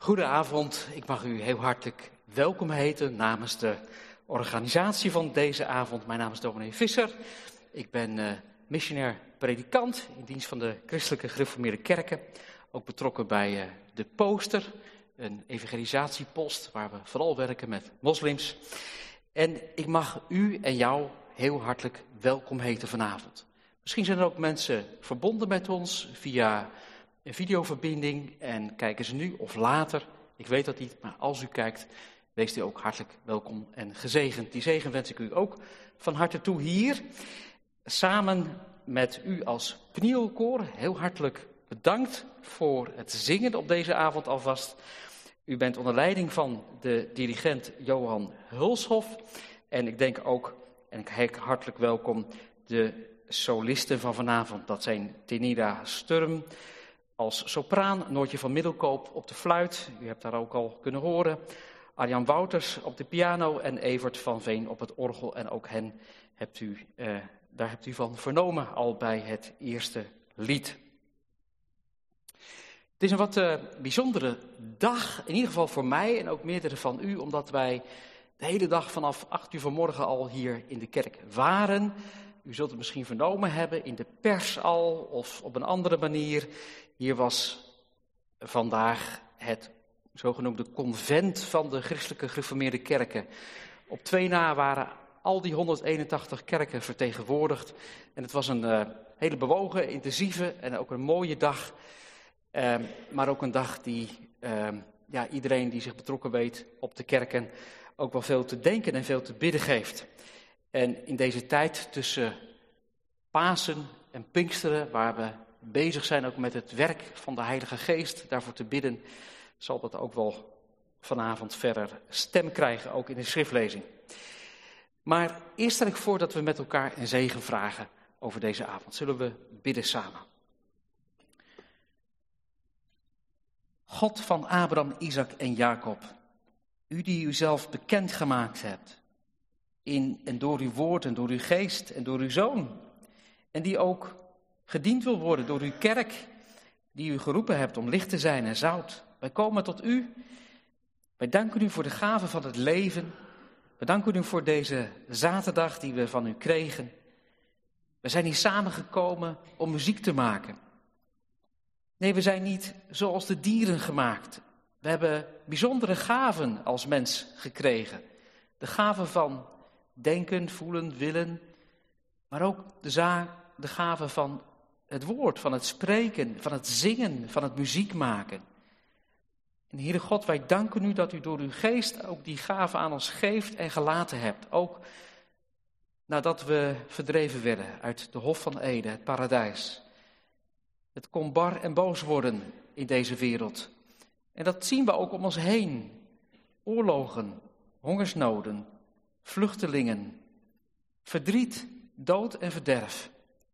Goedenavond, ik mag u heel hartelijk welkom heten namens de organisatie van deze avond. Mijn naam is dominee Visser, ik ben missionair predikant in dienst van de Christelijke Gereformeerde Kerken. Ook betrokken bij de Poster, een evangelisatiepost waar we vooral werken met moslims. En ik mag u en jou heel hartelijk welkom heten vanavond. Misschien zijn er ook mensen verbonden met ons via een videoverbinding en kijken ze nu of later. Ik weet dat niet, maar als u kijkt, wees u ook hartelijk welkom en gezegend. Die zegen wens ik u ook van harte toe hier. Samen met u als Pnielkoor, heel hartelijk bedankt voor het zingen op deze avond alvast. U bent onder leiding van de dirigent Johan Hulshoff. En ik denk ook, en ik heet hartelijk welkom, de solisten van vanavond. Dat zijn Tenida Sturm als sopraan, Noortje van Middelkoop op de fluit. U hebt daar ook al kunnen horen. Arjan Wouters op de piano en Evert van Veen op het orgel. En ook hen daar hebt u van vernomen al bij het eerste lied. Het is een wat bijzondere dag, in ieder geval voor mij en ook meerdere van u, omdat wij de hele dag vanaf 8 uur vanmorgen al hier in de kerk waren. U zult het misschien vernomen hebben in de pers al of op een andere manier. Hier was vandaag het zogenoemde convent van de Christelijke Gereformeerde Kerken. Op 2 na waren al die 181 kerken vertegenwoordigd. En het was een hele bewogen, intensieve en ook een mooie dag. Maar ook een dag die iedereen die zich betrokken weet op de kerken ook wel veel te denken en veel te bidden geeft. En in deze tijd tussen Pasen en Pinksteren, waar we bezig zijn ook met het werk van de Heilige Geest, daarvoor te bidden, zal dat ook wel vanavond verder stem krijgen, ook in de schriftlezing. Maar eerst stel ik voor dat we met elkaar een zegen vragen over deze avond. Zullen we bidden samen? God van Abraham, Isaac en Jacob, u die uzelf bekend gemaakt hebt, in en door uw woord en door uw geest en door uw zoon, en die ook gediend wil worden door uw kerk, die u geroepen hebt om licht te zijn en zout. Wij komen tot u. Wij danken u voor de gave van het leven. We danken u voor deze zaterdag die we van u kregen. We zijn hier samengekomen om muziek te maken. Nee, we zijn niet zoals de dieren gemaakt. We hebben bijzondere gaven als mens gekregen. De gaven van denken, voelen, willen, maar ook de gave van het woord, van het spreken, van het zingen, van het muziek maken. En Heere God, wij danken u dat u door uw geest ook die gave aan ons geeft en gelaten hebt. Ook nadat we verdreven werden uit de Hof van Eden, het paradijs. Het kon bar en boos worden in deze wereld. En dat zien we ook om ons heen. Oorlogen, hongersnoden, vluchtelingen, verdriet, dood en verderf.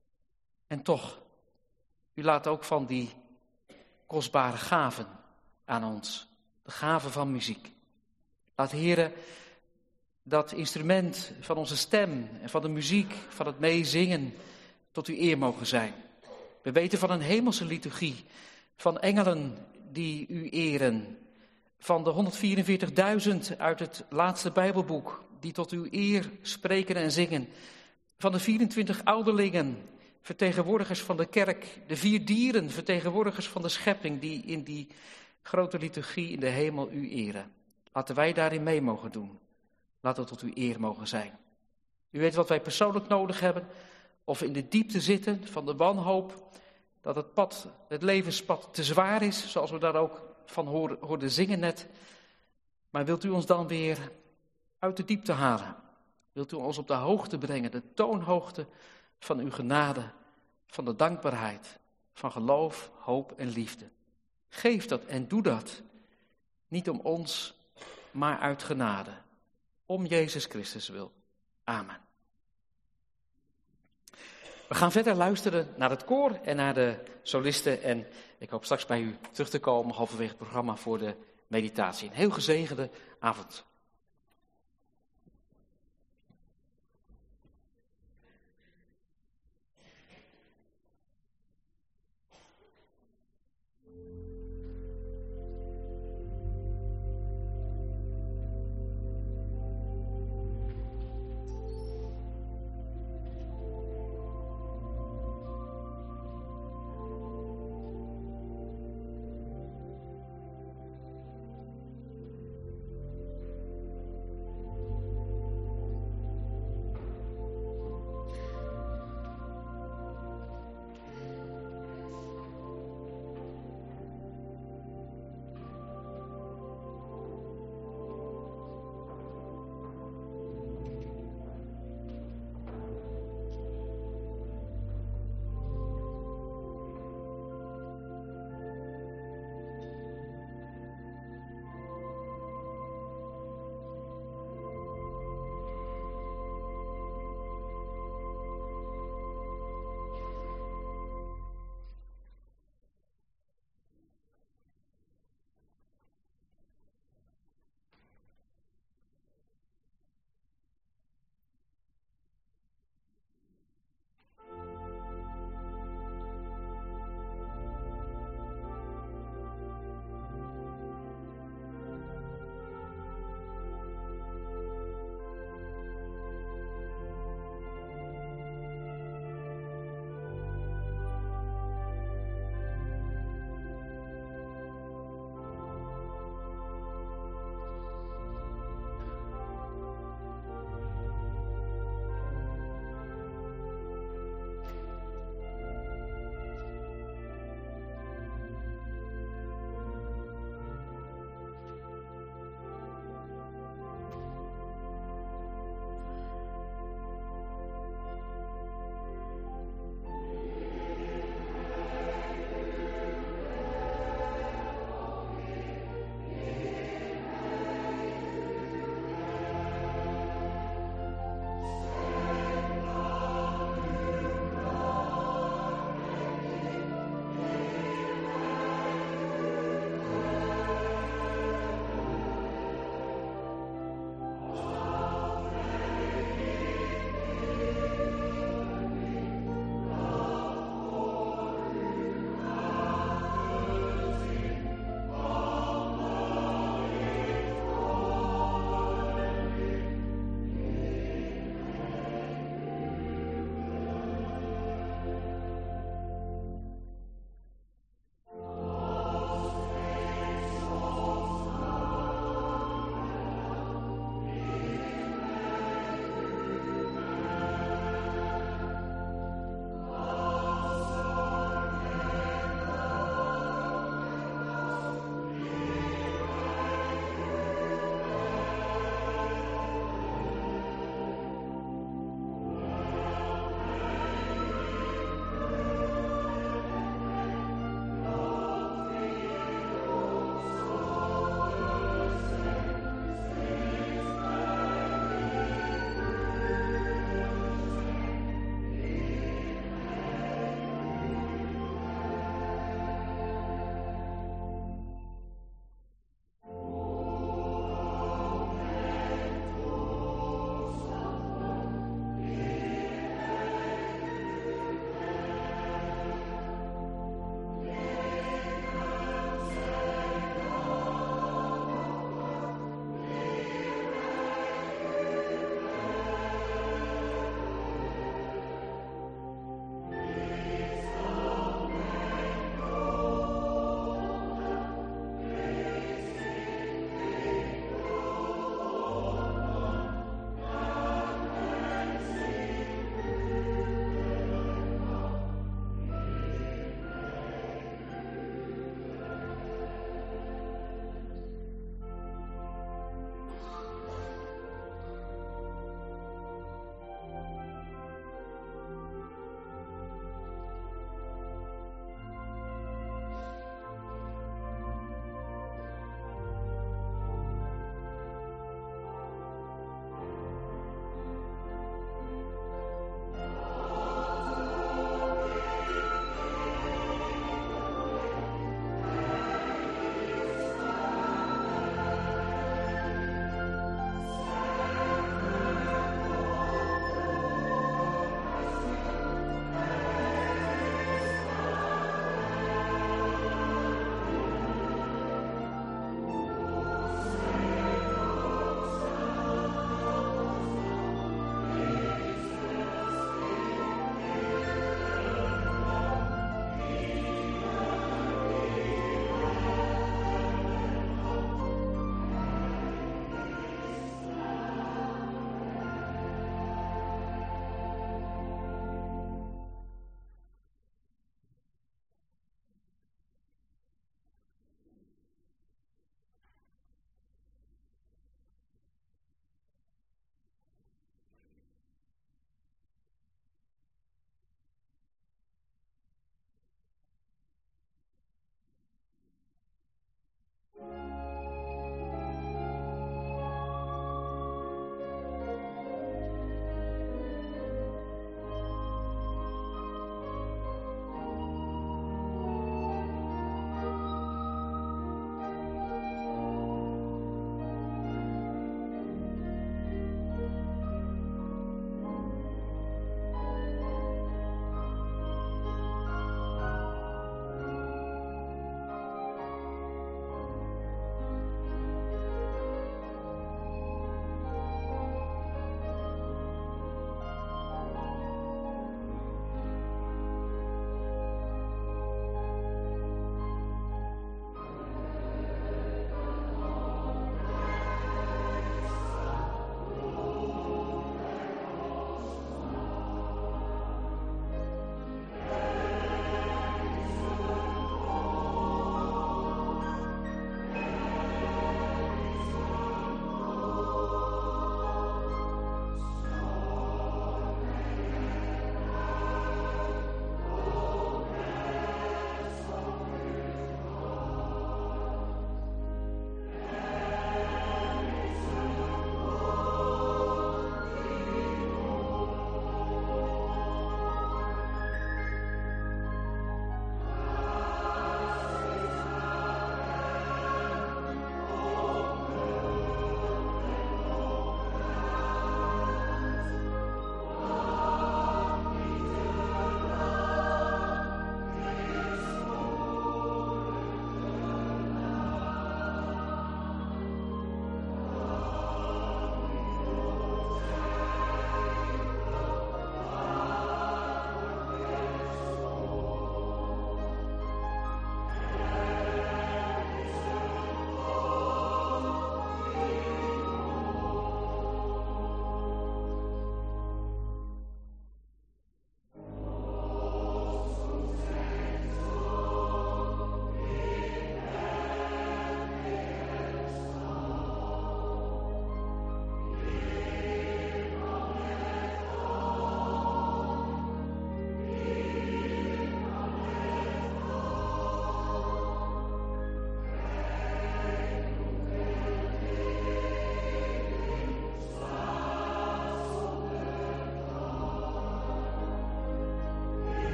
En toch, u laat ook van die kostbare gaven aan ons, de gaven van muziek. Laat, Heere, dat instrument van onze stem en van de muziek, van het meezingen, tot uw eer mogen zijn. We weten van een hemelse liturgie, van engelen die u eren, van de 144.000 uit het laatste Bijbelboek, die tot uw eer spreken en zingen, van de 24 ouderlingen, vertegenwoordigers van de kerk, de 4 dieren, vertegenwoordigers van de schepping, die in die grote liturgie in de hemel u eren. Laten wij daarin mee mogen doen. Laat het tot uw eer mogen zijn. U weet wat wij persoonlijk nodig hebben, of we in de diepte zitten van de wanhoop, dat het levenspad te zwaar is, zoals we daar ook van hoorden zingen net. Maar wilt u ons dan weer uit de diepte halen? Wilt u ons op de hoogte brengen, de toonhoogte van uw genade, van de dankbaarheid, van geloof, hoop en liefde. Geef dat en doe dat, niet om ons, maar uit genade, om Jezus Christus wil. Amen. We gaan verder luisteren naar het koor en naar de solisten en ik hoop straks bij u terug te komen, halverwege het programma voor de meditatie. Een heel gezegende avond.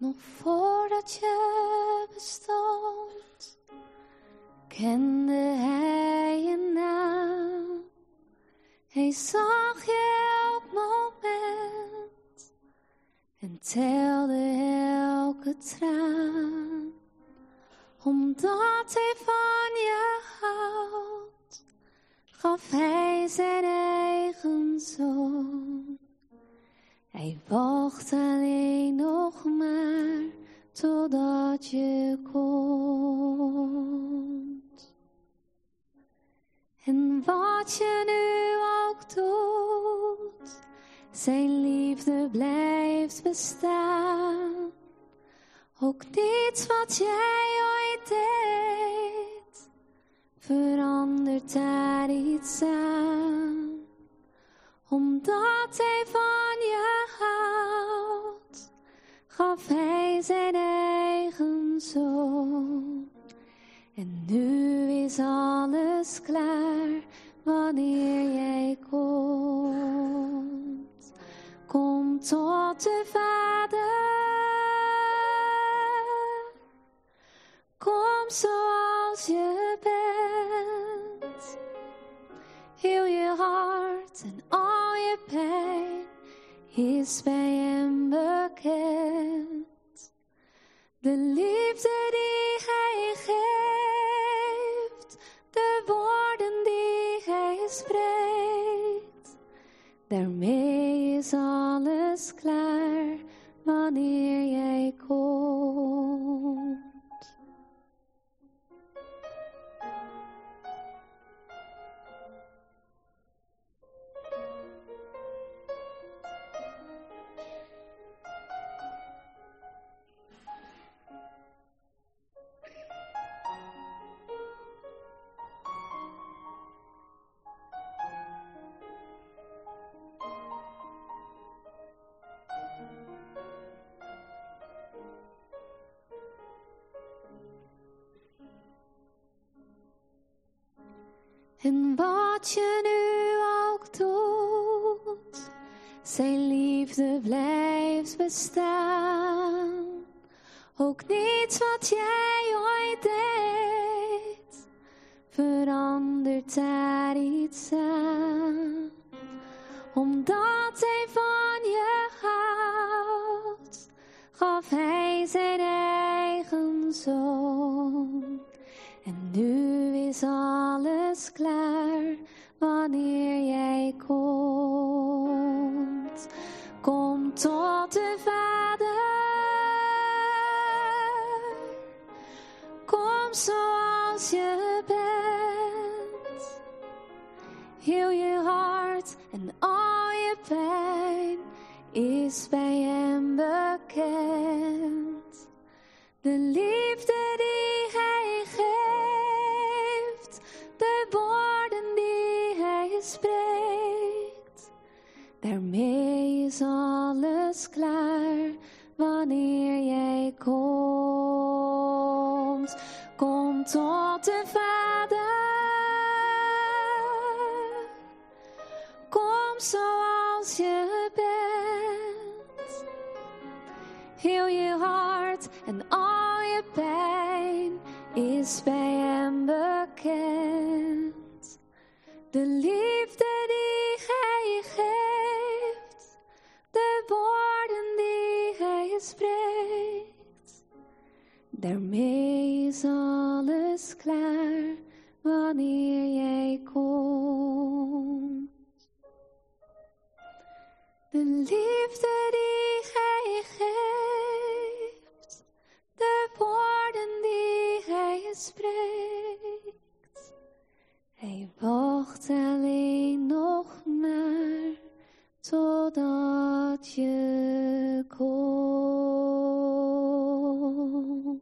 Nog voordat je bestond, kende hij je naam. Hij zag je elk moment en telde elke traan. Omdat hij van je houdt, gaf hij zijn eigen zoon. Hij wacht alleen nog maar totdat je komt. En wat je nu ook doet, zijn liefde blijft bestaan. Ook niets wat jij ooit deed, verandert daar iets aan. Omdat hij van je houdt, gaf hij zijn eigen zoon. En nu is alles klaar wanneer jij komt. Kom tot de Vader. Kom zoals je bent. Heel je hart en al je pijn is bij hem bekend. De liefde die hij geeft, de woorden die hij spreekt. Daarmee is alles klaar wanneer jij komt. En wat je nu ook doet, zijn liefde blijft bestaan. Ook niets wat jij ooit deed, verandert daar iets aan. Omdat hij van je houdt, gaf hij zijn eigen zoon. En nu is alles klaar wanneer jij komt. Kom tot de Vader. Kom zoals je bent. Heel je hart en al je pijn is bij hem bekend. De liefde die hij geeft, de woorden die hij spreekt. Daarmee is alles klaar wanneer jij komt. Kom tot de Vader. Kom zoals je bent. Heel je hart en al je pijn is bij hem bekend. De liefde die hij geeft, de woorden die hij spreekt. Daarmee is alles klaar wanneer jij komt. De liefde die hij geeft, de woorden die hij spreekt. Hij wacht alleen nog maar totdat je komt.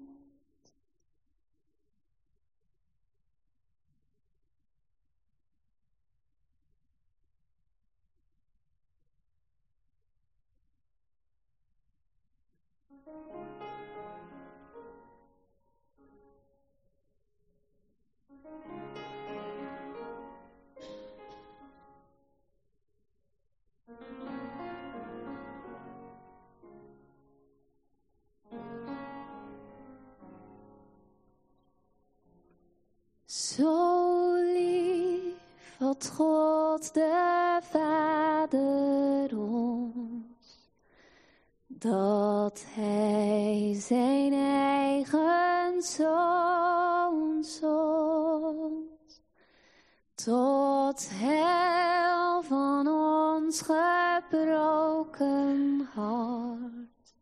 tot God de Vader ons, dat Hij zijn eigen Zoon zond, tot heil van ons gebroken hart,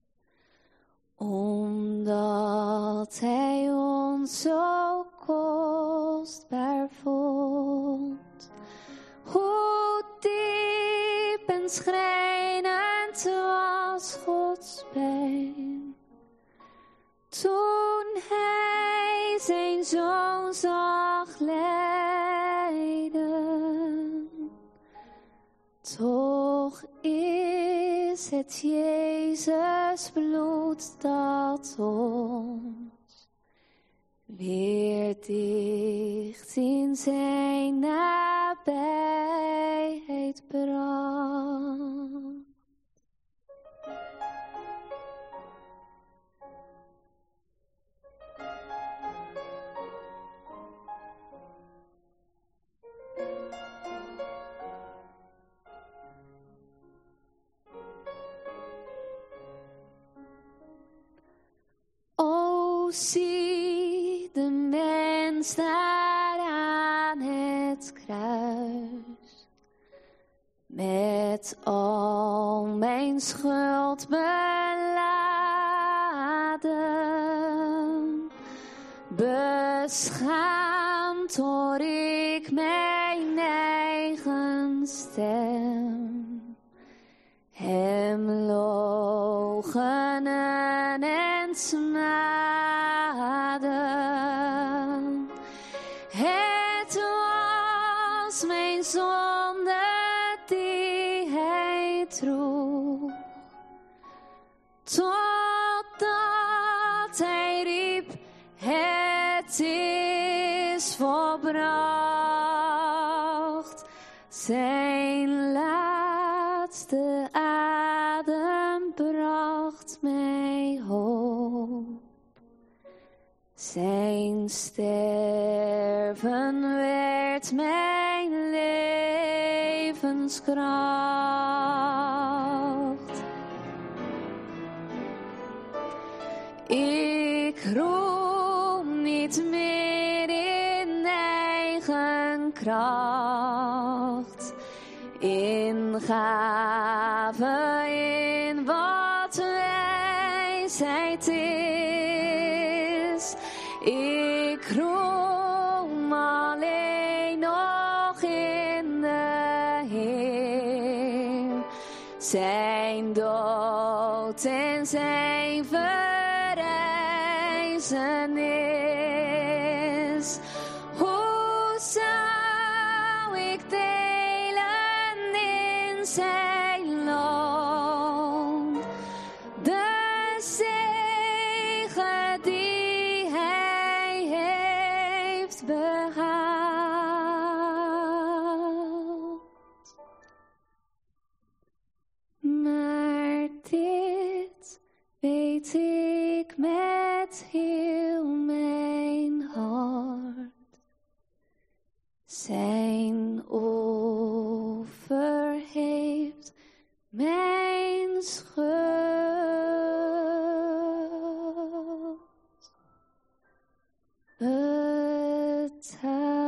omdat Hij ons zo kostbaar vond. Hoe diep en schrijnend was Gods pijn, toen Hij zijn Zoon zag lijden. Toch is het Jezus bloed dat ons weer dicht in zijn nabijheid bracht. O, zie de mens daar aan het kruis, met al mijn schuld beladen. Beschaamd hoor ik mijn eigen stem, hem loochenen en smaden. Het was mijn zonde die Hij droeg, totdat Hij riep, het is volbracht. Zijn laatste adem bracht mij hoop. Zijn sterven werd mijn levenskracht. Ik roem niet meer in eigen kracht, in gave, in wat wijsheid is. Ik roem alleen nog in de Heer, zijn dood en zijn verrijzenis. Hoe zou ik delen in zijn loon, de zegen die Hij heeft behaald. Maar dit weet ik met heel mijn hart, zijn offer heeft mijn schuld betaald.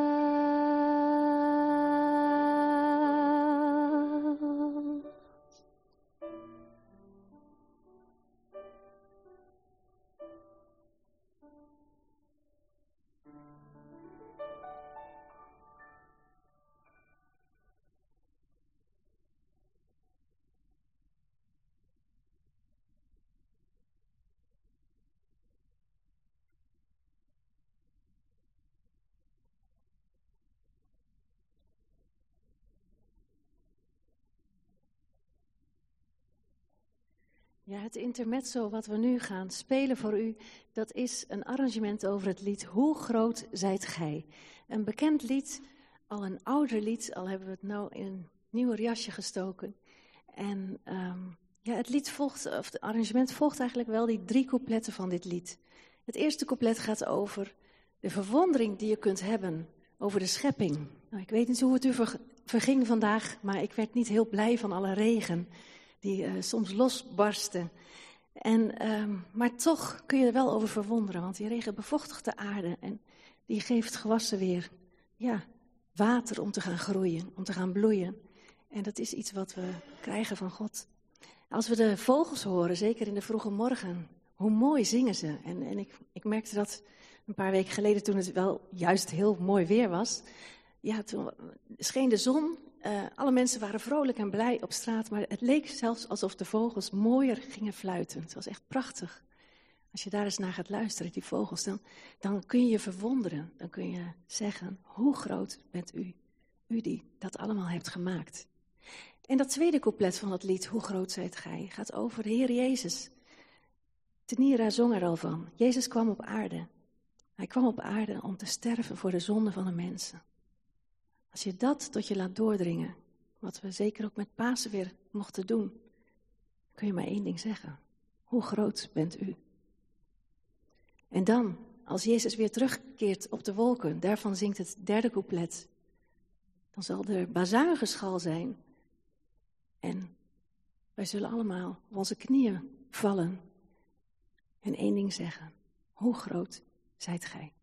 Ja, het intermezzo wat we nu gaan spelen voor u, dat is een arrangement over het lied Hoe groot zijt gij? Een bekend lied, al een ouder lied, al hebben we het nou in een nieuwer jasje gestoken. En het lied volgt, of het arrangement volgt eigenlijk wel die 3 coupletten van dit lied. Het eerste couplet gaat over de verwondering die je kunt hebben over de schepping. Nou, ik weet niet hoe het u verging vandaag, maar ik werd niet heel blij van alle regen die soms losbarstte. Maar toch kun je er wel over verwonderen, want die regen bevochtigt de aarde en die geeft gewassen weer water om te gaan groeien, om te gaan bloeien. En dat is iets wat we krijgen van God. Als we de vogels horen, zeker in de vroege morgen, hoe mooi zingen ze. En ik merkte dat een paar weken geleden toen het wel juist heel mooi weer was. Ja, toen scheen de zon, alle mensen waren vrolijk en blij op straat, maar het leek zelfs alsof de vogels mooier gingen fluiten. Het was echt prachtig. Als je daar eens naar gaat luisteren, die vogels, dan kun je je verwonderen. Dan kun je zeggen, hoe groot bent u? U die dat allemaal hebt gemaakt. En dat tweede couplet van dat lied, Hoe groot zijt gij, gaat over de Heer Jezus. Tenira zong er al van. Jezus kwam op aarde. Hij kwam op aarde om te sterven voor de zonde van de mensen. Als je dat tot je laat doordringen, wat we zeker ook met Pasen weer mochten doen, kun je maar één ding zeggen. Hoe groot bent u? En dan, als Jezus weer terugkeert op de wolken, daarvan zingt het derde couplet. Dan zal er bazuingeschal zijn. En wij zullen allemaal op onze knieën vallen en één ding zeggen. Hoe groot zijt gij?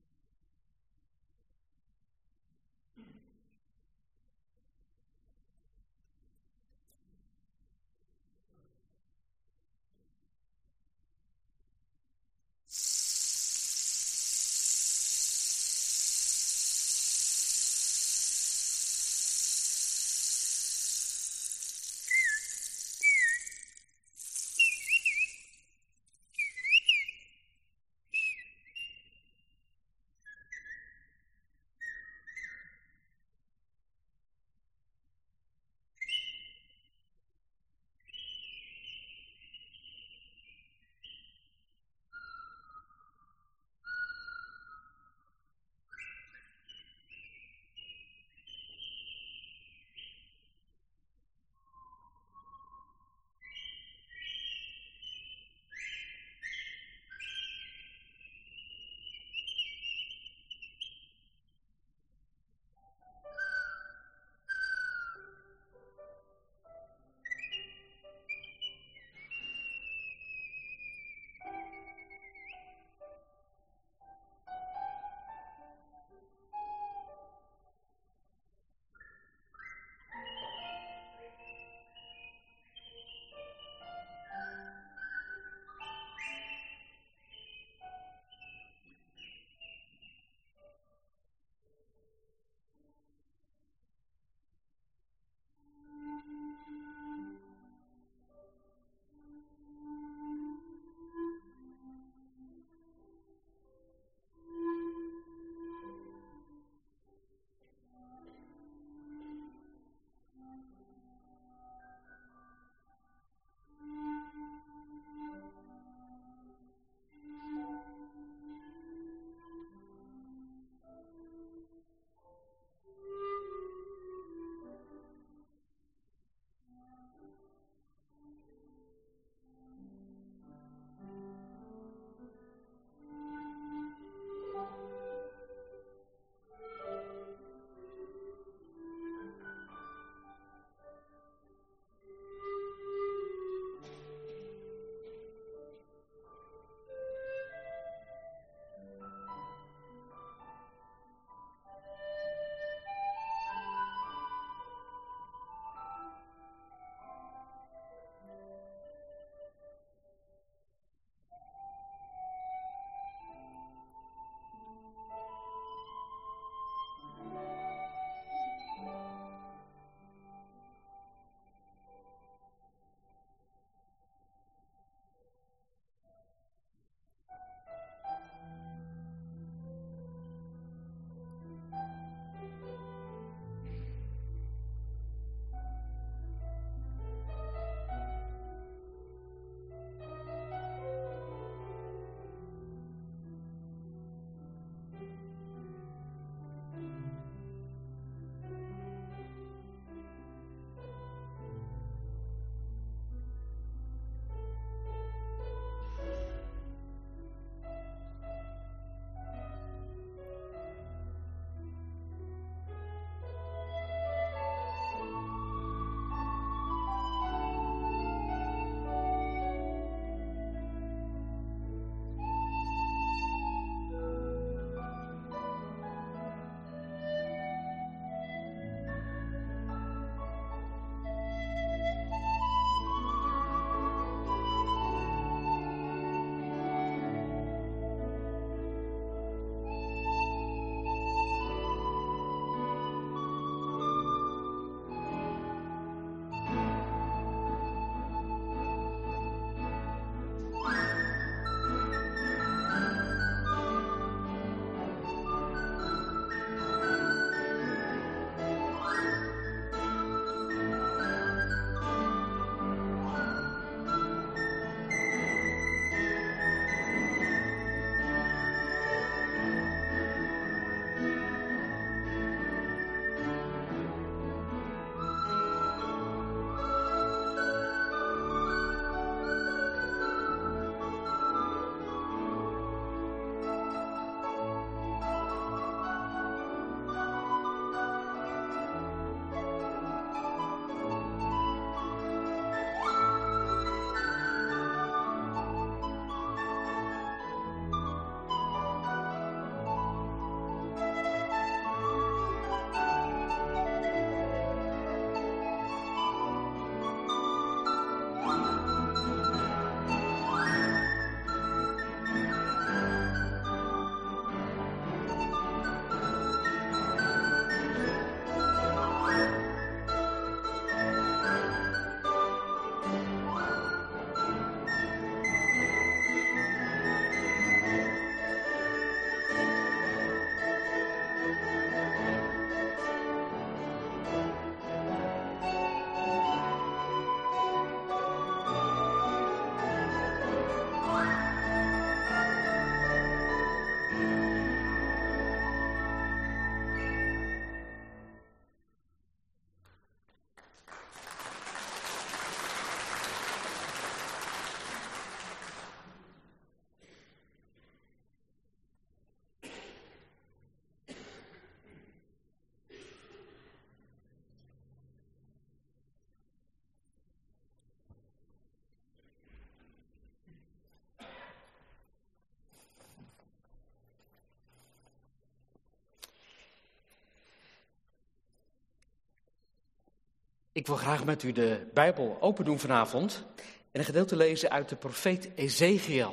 Ik wil graag met u de Bijbel open doen vanavond en een gedeelte lezen uit de profeet Ezechiel.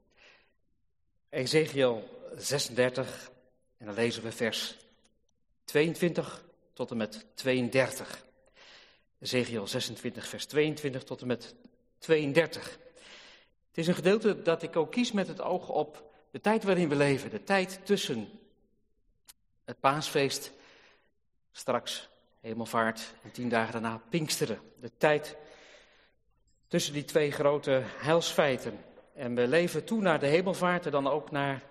Ezechiel 36 en dan lezen we vers 22 tot en met 32. Ezechiel 26 vers 22 tot en met 32. Het is een gedeelte dat ik ook kies met het oog op de tijd waarin we leven. De tijd tussen het paasfeest, straks Hemelvaart en 10 dagen daarna Pinksteren. De tijd tussen die twee grote heilsfeiten. En we leven toe naar de Hemelvaart en dan ook naar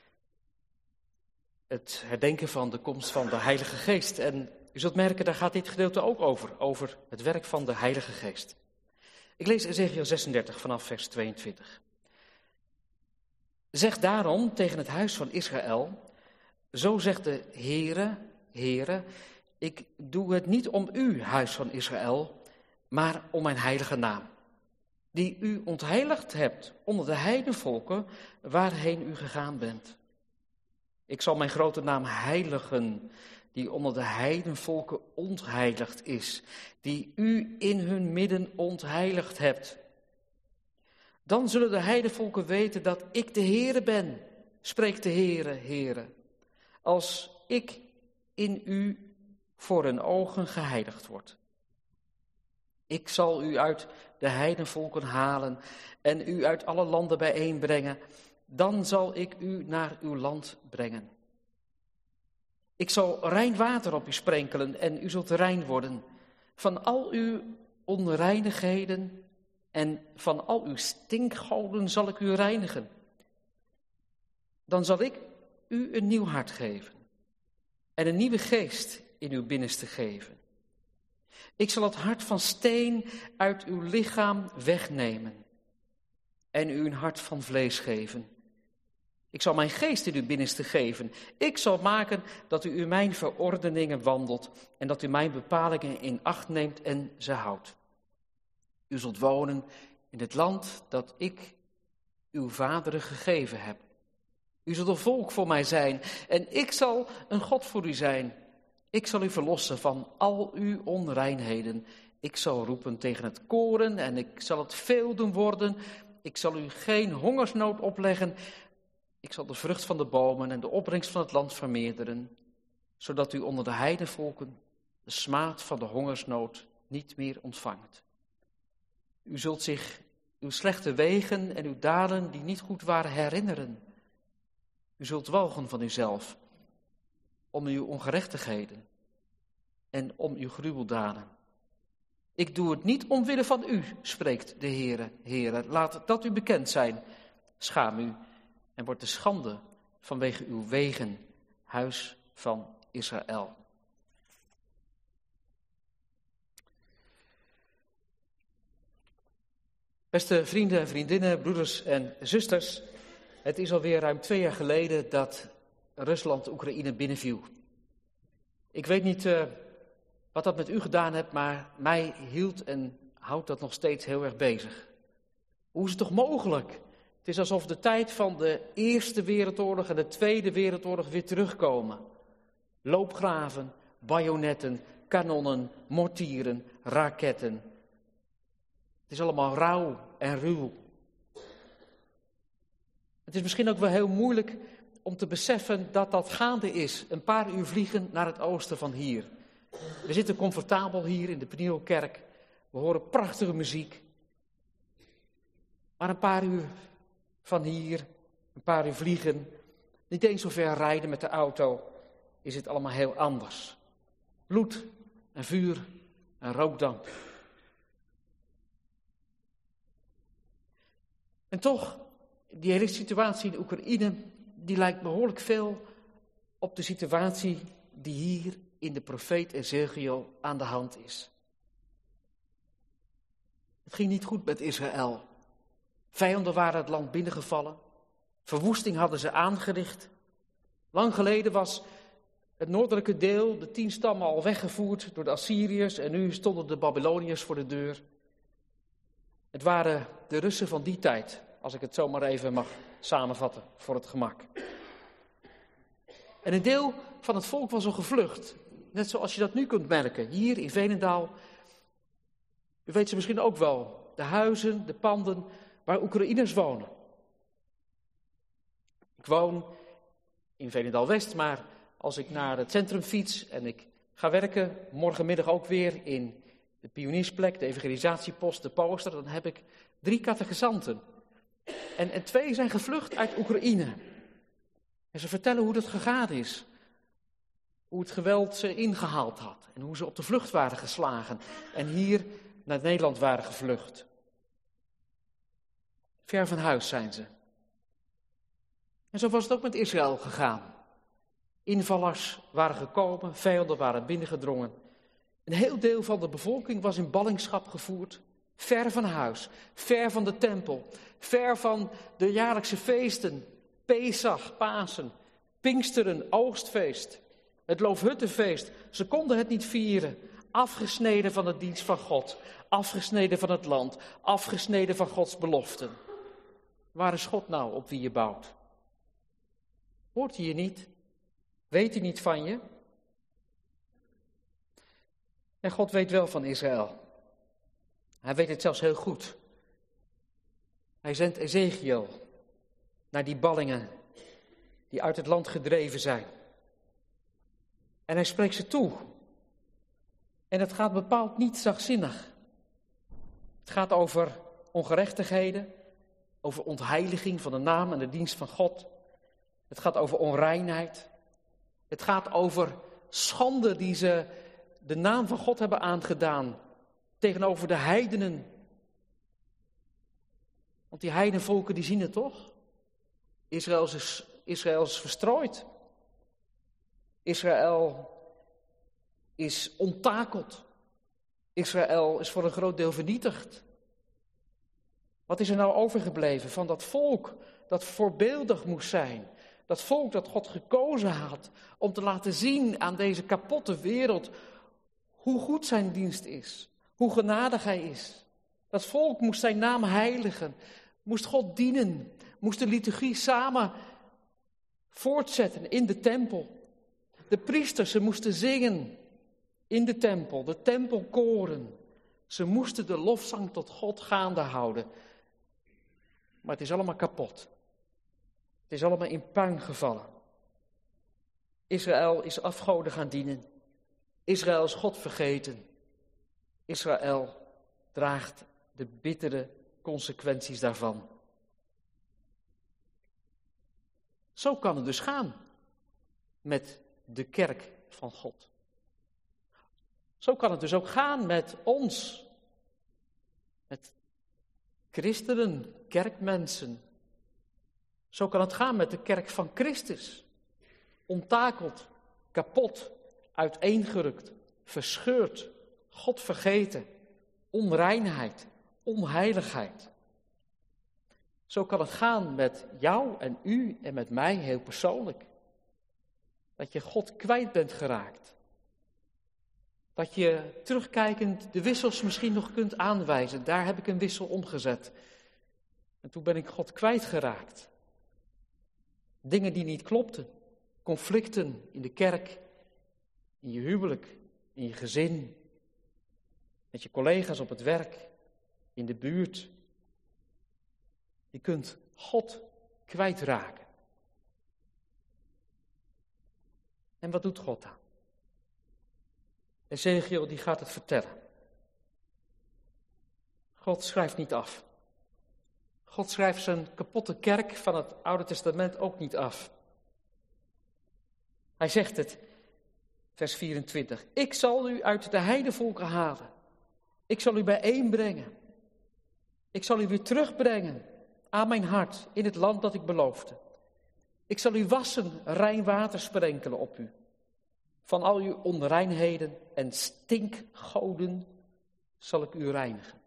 het herdenken van de komst van de Heilige Geest. En u zult merken, daar gaat dit gedeelte ook over het werk van de Heilige Geest. Ik lees Ezechiel 36 vanaf vers 22. Zeg daarom tegen het huis van Israël, zo zegt de Heere, ik doe het niet om u, huis van Israël, maar om mijn heilige naam, die u ontheiligd hebt onder de heidenvolken waarheen u gegaan bent. Ik zal mijn grote naam heiligen, die onder de heidenvolken ontheiligd is, die u in hun midden ontheiligd hebt. Dan zullen de heidenvolken weten dat ik de Heere ben, spreekt de Heere, als ik in u voor hun ogen geheiligd word. Ik zal u uit de heidenvolken halen en u uit alle landen bijeenbrengen, dan zal ik u naar uw land brengen. Ik zal rein water op u sprenkelen en u zult rein worden. Van al uw onreinigheden en van al uw stinkgoden zal ik u reinigen. Dan zal ik u een nieuw hart geven en een nieuwe geest in uw binnenste geven. Ik zal het hart van steen uit uw lichaam wegnemen en u een hart van vlees geven. Ik zal mijn geest in uw binnenste geven. Ik zal maken dat u in mijn verordeningen wandelt en dat u mijn bepalingen in acht neemt en ze houdt. U zult wonen in het land dat ik uw vaderen gegeven heb. U zult een volk voor mij zijn en ik zal een God voor u zijn. Ik zal u verlossen van al uw onreinheden. Ik zal roepen tegen het koren en ik zal het veel doen worden. Ik zal u geen hongersnood opleggen. Ik zal de vrucht van de bomen en de opbrengst van het land vermeerderen, zodat u onder de heidenvolken de smaad van de hongersnood niet meer ontvangt. U zult zich uw slechte wegen en uw daden die niet goed waren herinneren. U zult walgen van uzelf om uw ongerechtigheden en om uw gruweldaden. Ik doe het niet omwille van u, spreekt de Heere. Laat dat u bekend zijn. Schaam u en wordt de schande vanwege uw wegen, huis van Israël. Beste vrienden en vriendinnen, broeders en zusters, het is alweer ruim 2 jaar geleden dat Rusland Oekraïne binnenviel. Ik weet niet wat dat met u gedaan heeft, maar mij hield en houdt dat nog steeds heel erg bezig. Hoe is het toch mogelijk? Het is alsof de tijd van de Eerste Wereldoorlog en de Tweede Wereldoorlog weer terugkomen. Loopgraven, bajonetten, kanonnen, mortieren, raketten. Het is allemaal rauw en ruw. Het is misschien ook wel heel moeilijk om te beseffen dat dat gaande is. Een paar uur vliegen naar het oosten van hier. We zitten comfortabel hier in de Penielkerk. We horen prachtige muziek. Maar een paar uur van hier, een paar uur vliegen, niet eens zo ver rijden met de auto, is het allemaal heel anders. Bloed en vuur en rookdamp. En toch, die hele situatie in Oekraïne, die lijkt behoorlijk veel op de situatie die hier in de profeet Ezechiel aan de hand is. Het ging niet goed met Israël. Vijanden waren het land binnengevallen. Verwoesting hadden ze aangericht. Lang geleden was het noordelijke deel, de 10 stammen, al weggevoerd door de Assyriërs en nu stonden de Babyloniërs voor de deur. Het waren de Russen van die tijd, als ik het zo maar even mag samenvatten voor het gemak. En een deel van het volk was al gevlucht. Net zoals je dat nu kunt merken. Hier in Veenendaal U weet ze misschien ook wel. De huizen, de panden waar Oekraïners wonen. Ik woon in Veenendaal-West, maar als ik naar het centrum fiets en ik ga werken, morgenmiddag ook weer in de pioniersplek, de evangelisatiepost, de Poster, dan heb ik 3 catechisanten. En 2 zijn gevlucht uit Oekraïne. En ze vertellen hoe dat gegaan is. Hoe het geweld ze ingehaald had. En hoe ze op de vlucht waren geslagen. En hier naar Nederland waren gevlucht. Ver van huis zijn ze. En zo was het ook met Israël gegaan. Invallers waren gekomen, vijanden waren binnengedrongen. Een heel deel van de bevolking was in ballingschap gevoerd. Ver van huis, ver van de tempel, ver van de jaarlijkse feesten. Pesach, Pasen, Pinksteren, Oogstfeest, het Loofhuttenfeest. Ze konden het niet vieren. Afgesneden van de dienst van God, afgesneden van het land, afgesneden van Gods beloften. Waar is God nou op wie je bouwt? Hoort hij je niet? Weet hij niet van je? En God weet wel van Israël. Hij weet het zelfs heel goed. Hij zendt Ezechiel naar die ballingen die uit het land gedreven zijn. En hij spreekt ze toe. En het gaat bepaald niet zachtzinnig. Het gaat over ongerechtigheden, over ontheiliging van de naam en de dienst van God. Het gaat over onreinheid. Het gaat over schande die ze de naam van God hebben aangedaan tegenover de heidenen. Want die heidenvolken die zien het toch? Israël is verstrooid. Israël is onttakeld. Israël is voor een groot deel vernietigd. Wat is er nou overgebleven van dat volk dat voorbeeldig moest zijn? Dat volk dat God gekozen had om te laten zien aan deze kapotte wereld hoe goed zijn dienst is, hoe genadig hij is. Dat volk moest zijn naam heiligen, moest God dienen, moest de liturgie samen voortzetten in de tempel. De priesters, ze moesten zingen in de tempel, de tempelkoren. Ze moesten de lofzang tot God gaande houden. Maar het is allemaal kapot. Het is allemaal in puin gevallen. Israël is afgoden gaan dienen. Israël is God vergeten. Israël draagt de bittere consequenties daarvan. Zo kan het dus gaan met de kerk van God. Zo kan het dus ook gaan met ons. Met christenen, kerkmensen. Zo kan het gaan met de kerk van Christus. Onttakeld, kapot, uiteengerukt, verscheurd, God vergeten, onreinheid, onheiligheid. Zo kan het gaan met jou en u en met mij heel persoonlijk. Dat je God kwijt bent geraakt. Dat je terugkijkend de wissels misschien nog kunt aanwijzen. Daar heb ik een wissel omgezet. En toen ben ik God kwijtgeraakt. Dingen die niet klopten. Conflicten in de kerk, in je huwelijk, in je gezin. Met je collega's op het werk, in de buurt. Je kunt God kwijtraken. En wat doet God dan? Ezechiel die gaat het vertellen. God schrijft niet af. God schrijft zijn kapotte kerk van het Oude Testament ook niet af. Hij zegt het, vers 24. Ik zal u uit de heidevolken halen. Ik zal u bijeenbrengen. Ik zal u weer terugbrengen aan mijn hart in het land dat ik beloofde. Ik zal u wassen, rein water sprenkelen op u. Van al uw onreinheden en stinkgoden zal ik u reinigen.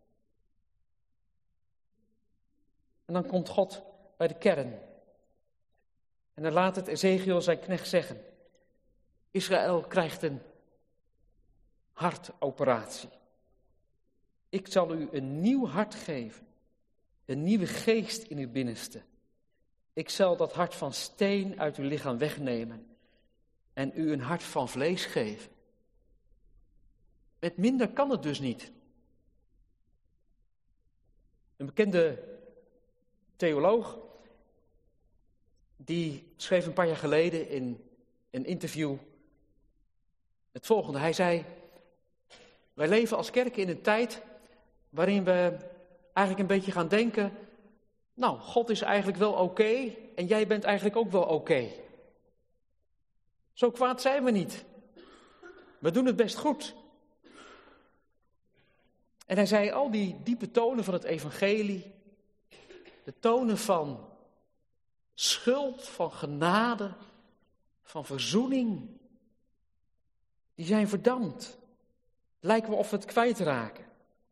En dan komt God bij de kern. En dan laat het Ezechiel zijn knecht zeggen. Israël krijgt een hartoperatie. Ik zal u een nieuw hart geven. Een nieuwe geest in uw binnenste. Ik zal dat hart van steen uit uw lichaam wegnemen. En u een hart van vlees geven. Met minder kan het dus niet. Een bekende theoloog, die schreef een paar jaar geleden in een interview het volgende. Hij zei, wij leven als kerk in een tijd waarin we eigenlijk een beetje gaan denken, nou, God is eigenlijk wel oké en jij bent eigenlijk ook wel oké. Zo kwaad zijn we niet. We doen het best goed. En hij zei, al die diepe tonen van het evangelie, de tonen van schuld, van genade, van verzoening, die zijn verdampt. Het lijkt wel of we het kwijtraken.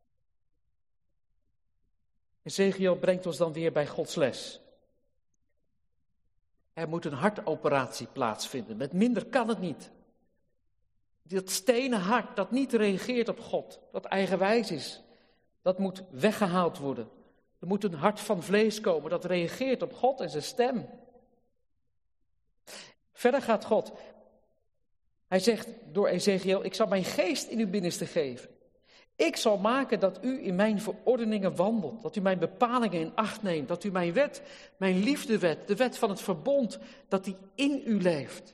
Ezechiel brengt ons dan weer bij Gods les. Er moet een hartoperatie plaatsvinden. Met minder kan het niet. Dat stenen hart dat niet reageert op God, dat eigenwijs is, dat moet weggehaald worden. Er moet een hart van vlees komen dat reageert op God en zijn stem. Verder gaat God. Hij zegt door Ezechiel, ik zal mijn geest in uw binnenste geven. Ik zal maken dat u in mijn verordeningen wandelt, dat u mijn bepalingen in acht neemt, dat u mijn wet, mijn liefdewet, de wet van het verbond, dat die in u leeft.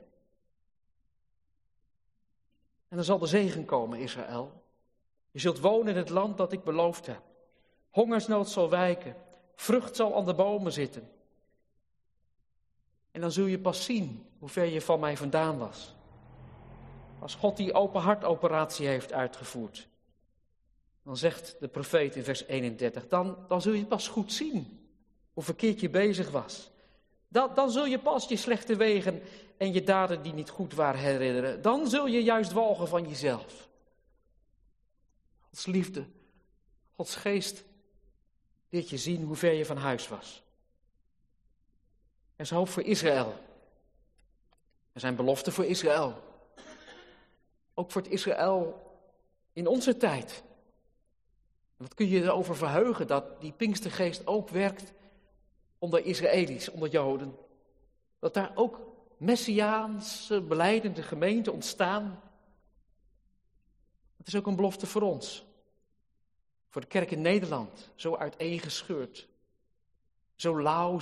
En dan zal de zegen komen, Israël. Je zult wonen in het land dat ik beloofd heb. Hongersnood zal wijken, vrucht zal aan de bomen zitten. En dan zul je pas zien hoe ver je van mij vandaan was. Als God die open hartoperatie heeft uitgevoerd. Dan zegt de profeet in vers 31, dan zul je pas goed zien hoe verkeerd je bezig was. Dan zul je pas je slechte wegen en je daden die niet goed waren herinneren. Dan zul je juist walgen van jezelf. Gods liefde, Gods geest leert je zien hoe ver je van huis was. Er is hoop voor Israël. Er zijn beloften voor Israël. Ook voor het Israël in onze tijd. Wat kun je erover verheugen dat die Pinkstergeest ook werkt onder Israëli's, onder Joden. Dat daar ook messiaanse, belijdende gemeenten ontstaan. Het is ook een belofte voor ons. Voor de kerk in Nederland, zo uiteengescheurd. Zo lauw,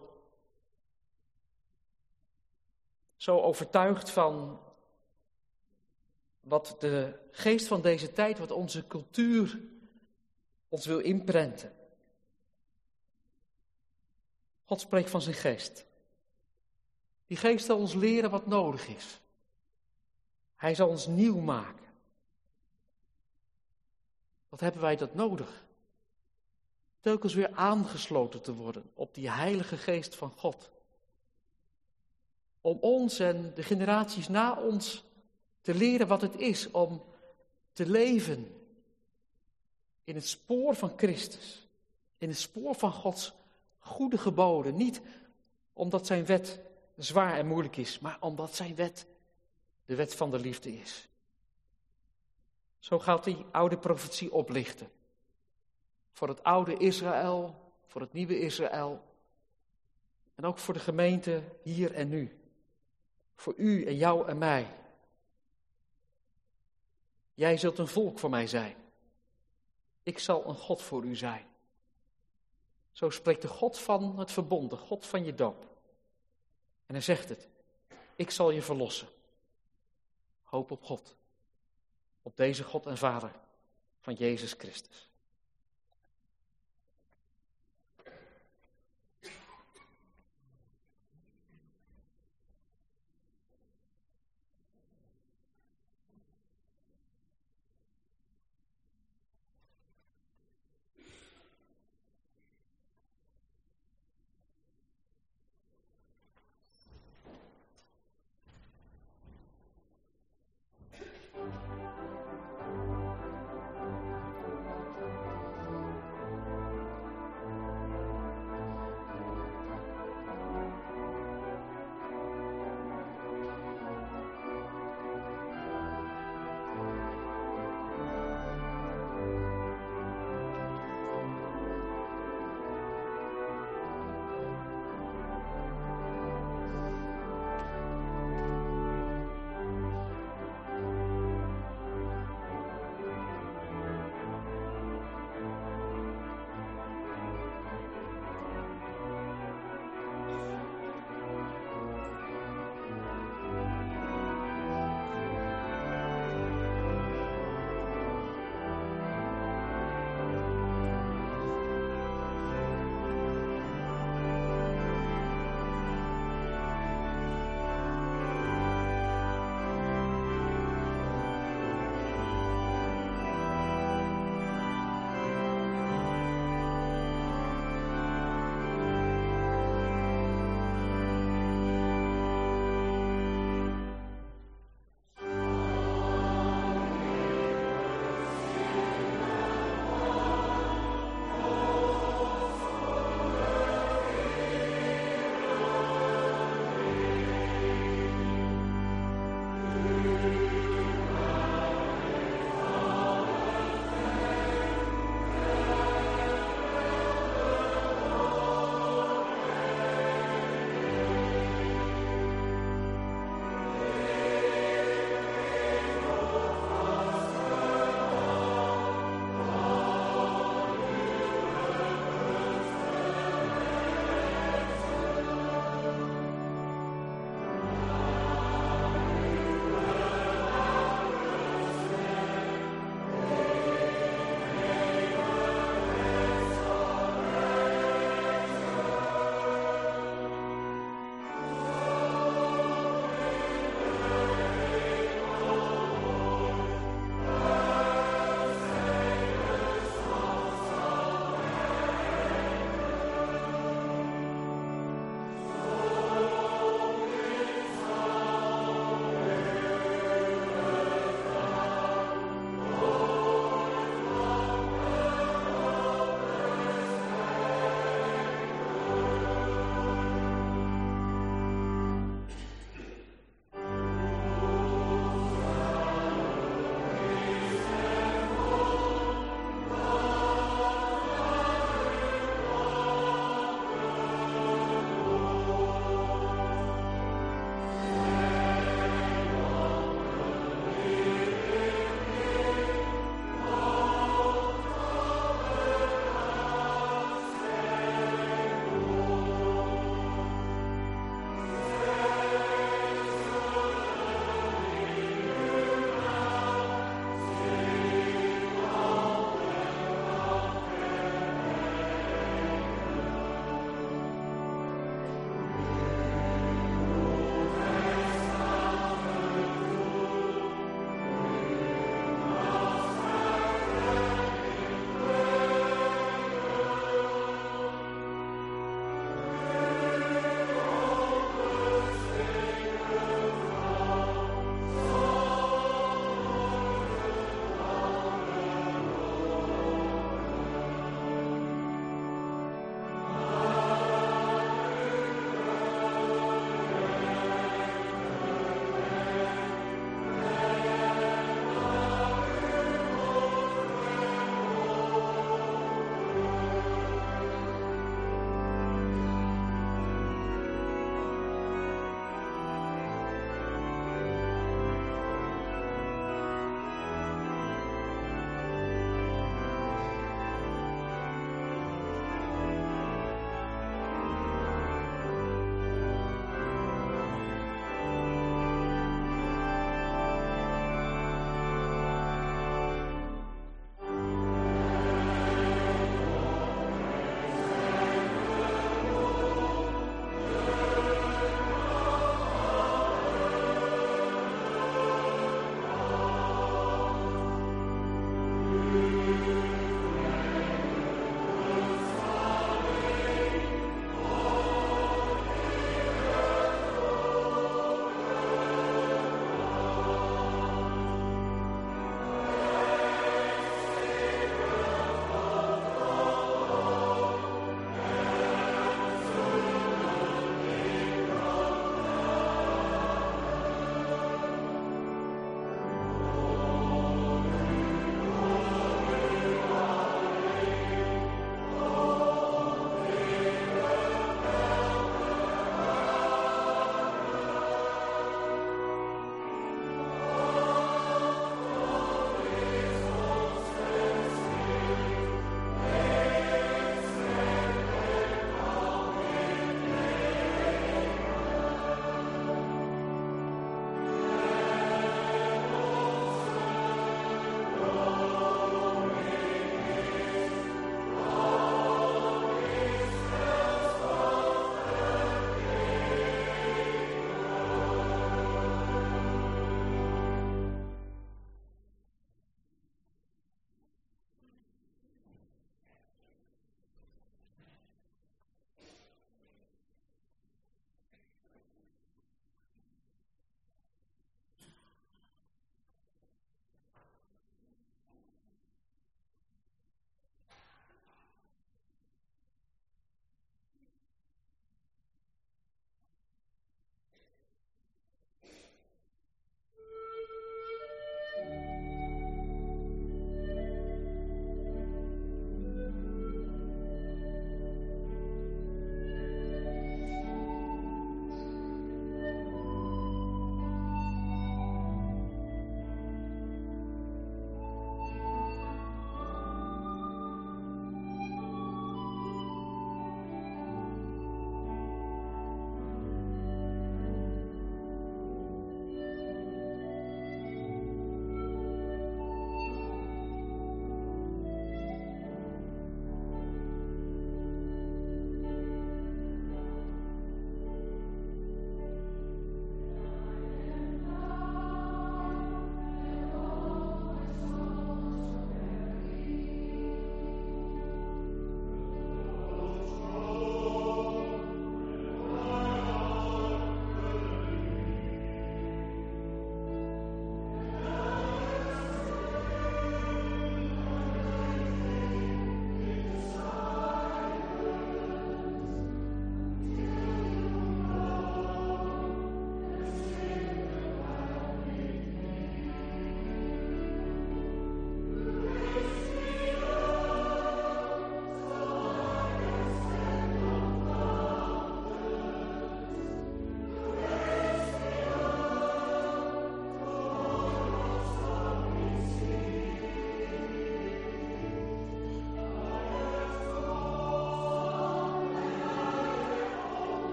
zo overtuigd van wat de geest van deze tijd, wat onze cultuur ons wil inprenten. God spreekt van zijn geest. Die geest zal ons leren wat nodig is. Hij zal ons nieuw maken. Wat hebben wij dat nodig? Telkens weer aangesloten te worden op die heilige geest van God. Om ons en de generaties na ons te leren wat het is om te leven in het spoor van Christus. In het spoor van Gods goede geboden. Niet omdat zijn wet zwaar en moeilijk is, maar omdat zijn wet de wet van de liefde is. Zo gaat die oude profetie oplichten. Voor het oude Israël, voor het nieuwe Israël. En ook voor de gemeente hier en nu. Voor u en jou en mij. Jij zult een volk voor mij zijn. Ik zal een God voor u zijn. Zo spreekt de God van het verbond, de God van je doop. En hij zegt het. Ik zal je verlossen. Hoop op God. Op deze God en Vader van Jezus Christus.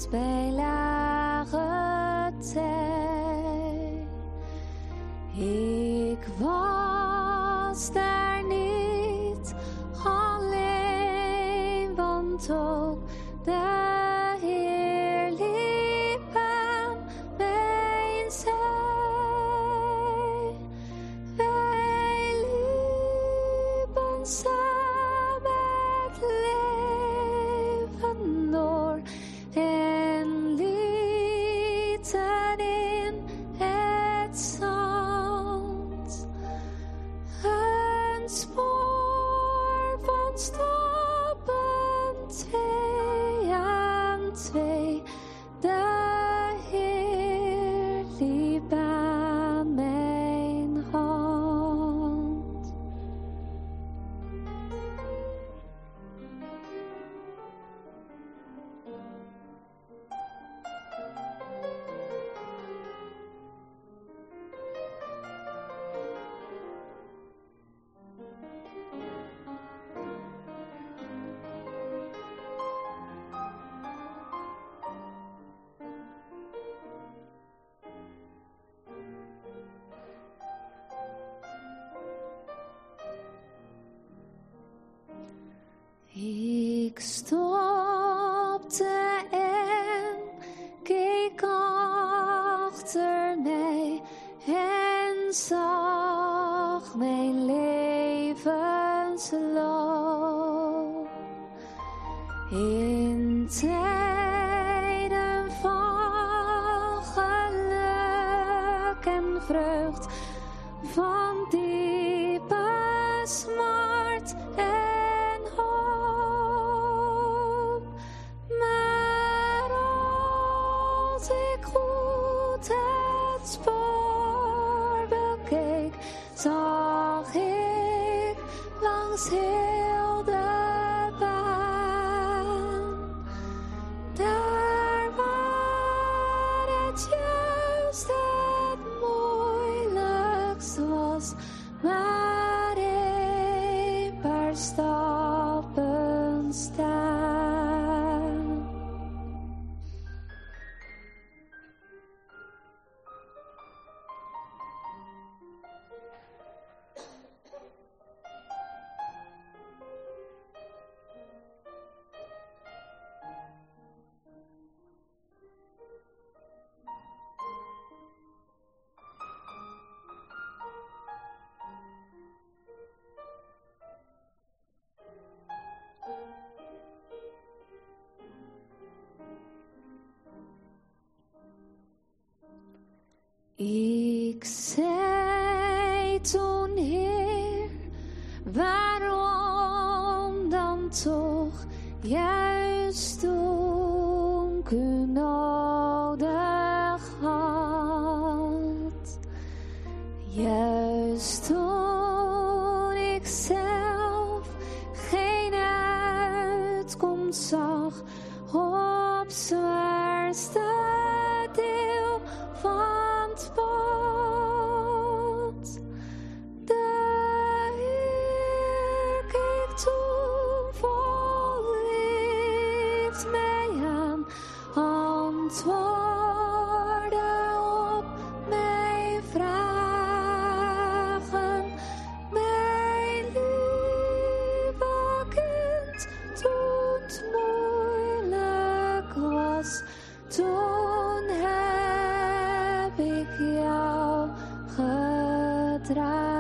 bij lage tij. Ik was daar niet alleen, want ook de Heer liep aan mijn zij. Wij liepen samen het leven door en lieten in het zand een spoor van stappen, 2 aan 2. De Heer liep aan mijn hand. Ik stopte en keek achter mij en zag mijn levensloop. In tijden van geluk en vreugd, van diepe smart en hoop. Maar als ik goed het spoor bekeek, zag ik langs heel de baan, daar waar het juist het moeilijkst was, maar een paar stappen staan. Ik zei toen, Heer, waarom dan toch juist toen ik u nodig had? Juist toen ik zelf geen uitkomst zag op zwaarste deel van het pad. De Heer keek toen vol liefde mij aan, antwoordde op mijn vragen. Mijn lieve kind, toen het moeilijk was, toen heb ik jou gedragen.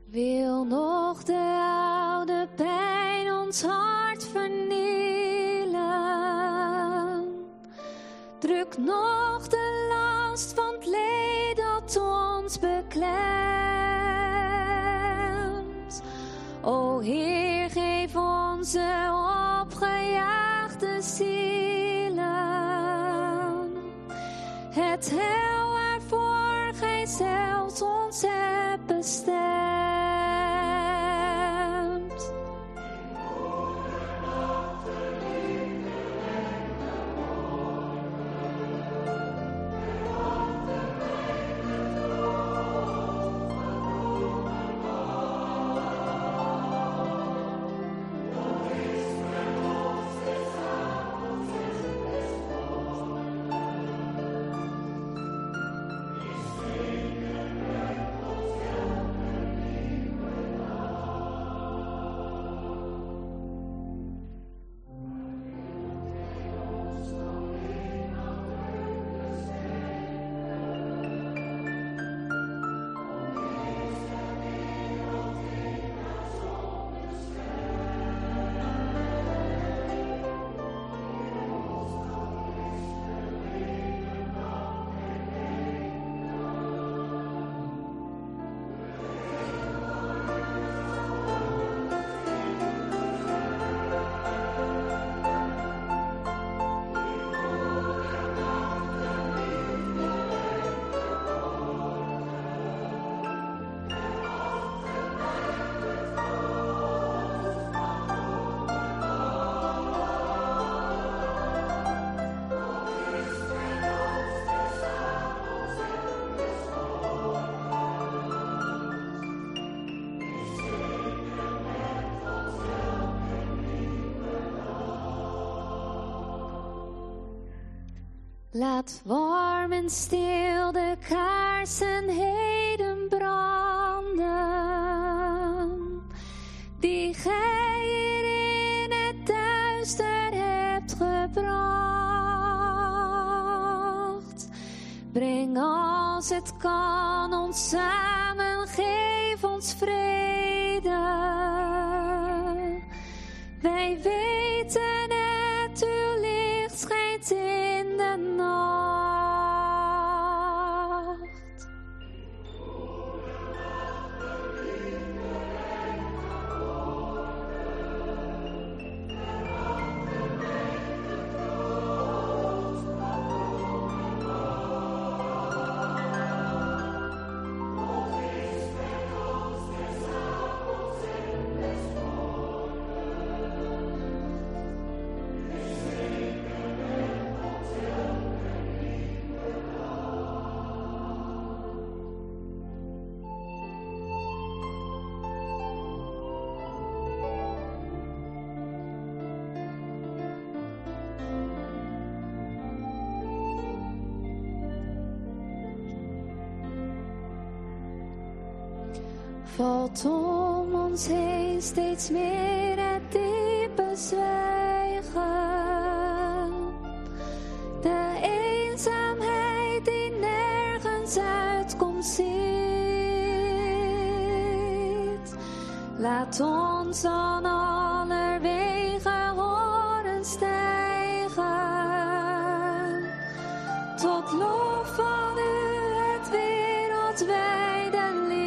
Wil nog de oude pijn ons hart vernielen? Druk nog de last van het leed dat ons beklemt. O Heer, geef onze opgejaagde zielen het heil waarvoor Gij zelfs ons hebt bestemd. Laat warm en stil de kaarsen heden branden, die Gij hier in het duister hebt gebracht. Breng als het kan ons samen, geef ons vrede. Wij weten het, uw licht schijnt in de nacht. Valt om ons heen steeds meer het diepe zwijgen. De eenzaamheid die nergens uitkomt ziet. Laat ons dan allerwege horen stijgen. Tot lof van u het wereldwijde lied.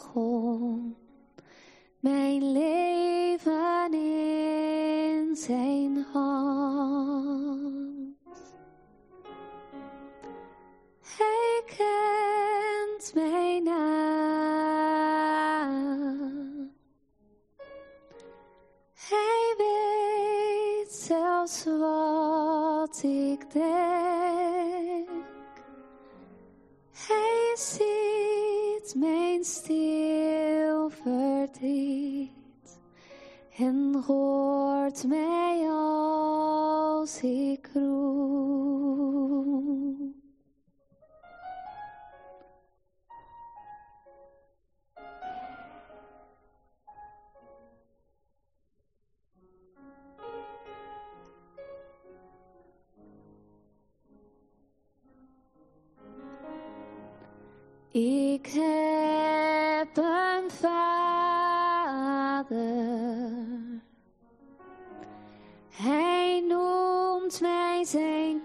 begon. Mijn leven in zijn hand. Hij kent mijn naam. Hij weet zelfs wat ik denk. Hij ziet mijn stil verdriet en hoort mij als ik roep. Ik heb een vader. Hij noemt mij zijn